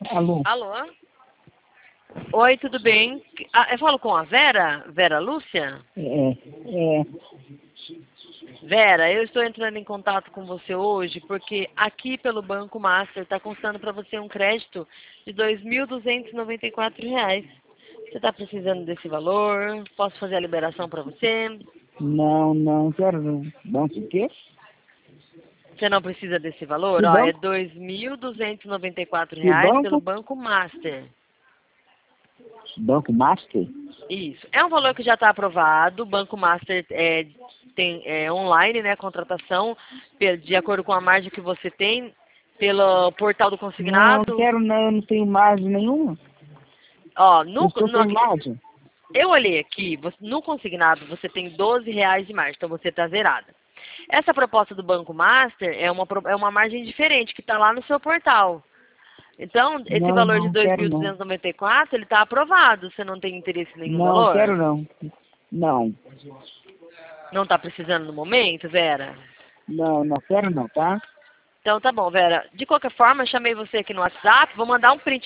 Alô? Alô? Oi, tudo bem? Eu falo com a Vera? Vera Lúcia? É. Vera, eu estou entrando em contato com você hoje porque aqui pelo Banco Master está constando para você um crédito de R$ 2.294. Você está precisando desse valor? Posso fazer a liberação para você? Não quero não. Banco o quê? Você não precisa desse valor? Que Ó, é R$ banco? 2.294 Que pelo banco? Banco Master. Banco Master? Isso. É um valor que já está aprovado. O Banco Master tem online, né, a contratação, de acordo com a margem que você tem, pelo portal do Não consignado. quero não tenho margem nenhuma. Ó, Eu estou sem margem. eu olhei aqui, no consignado você tem R$ 12 de margem, então você está zerada. Essa proposta do Banco Master é uma margem diferente, que está lá no seu portal. Então, esse valor de Não quero não. 2.294, ele está aprovado. Você não tem interesse em nenhum Não valor? quero não. Não. Não está precisando no momento, Vera? Não quero não, tá? Então tá bom, Vera. De qualquer forma, eu chamei você aqui no WhatsApp, vou mandar um print